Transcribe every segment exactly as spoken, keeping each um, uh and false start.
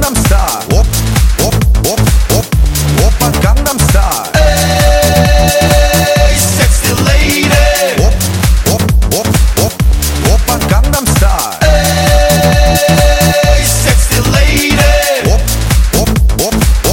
강남스타일 오, 오, 오, 오, 오빤 강남스타일 에이 섹시 레이디 오, 오, 오, 오, 오빤 강남스타일 에이 섹시 레이디 오, 오, 오, 오.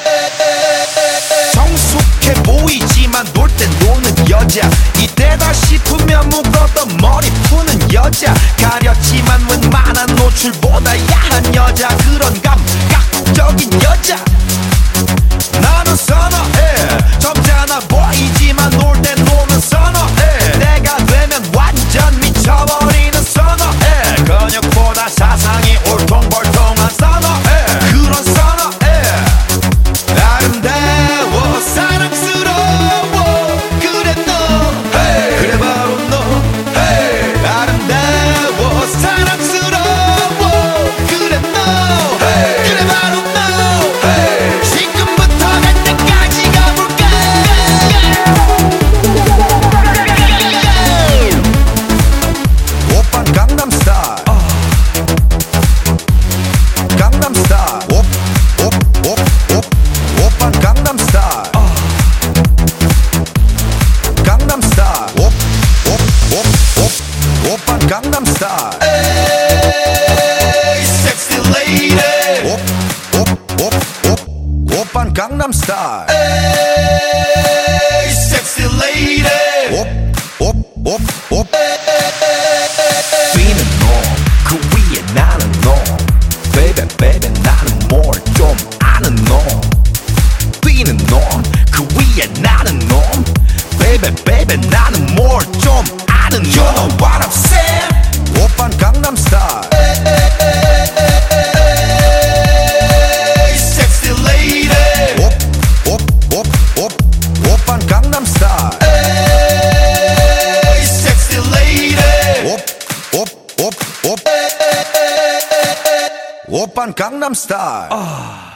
성숙해 보이지만 놀 땐 노는 여자 이때다 싶으면 묶었던 머리 푸는 여자 가렸지만 웬만한 노출보다 야한 여자 그런 감각적인 여자 나는 선호해 점잖아 보이지만 놀 땐 노는 선호해 내가 되면 완전 미쳐버리는 선호해 근육보다 사상이 울퉁불퉁한 선호해 그런 선호해 아름다워 사랑스러워 그래 너 hey. 그래 바로 너 hey. 아름다워 사랑스러워 그래 너 hey. 그래 바로 너 hey. 지금부터 갈 때까지 가볼까 오빤 강남스타일 강남스타일 오, 오, 오, 오, 오빤 강남스타일 강남스타일 오, 오, 오, 오, 오빤 강남스타일 에이 섹시 레이디 오, 오, 오, 오, 오빤 강남스타일 에이 섹시 레이디 오, 오, 오, 오. 뛰는 놈그 위에 나는 놈 베이베 베이베 나는 뭘 좀 아는 놈 뛰는 놈그 위에 나는 놈 베이베 베이베 나는 뭘 좀 아는 놈 You know what I'm saying 오빤 강남스타일 에이 섹시 레이디 오, 오, 오, 오, 오빤 강남스타일 에이 섹시 레이디 오, 오, 오, 오, 오빤 강남스타일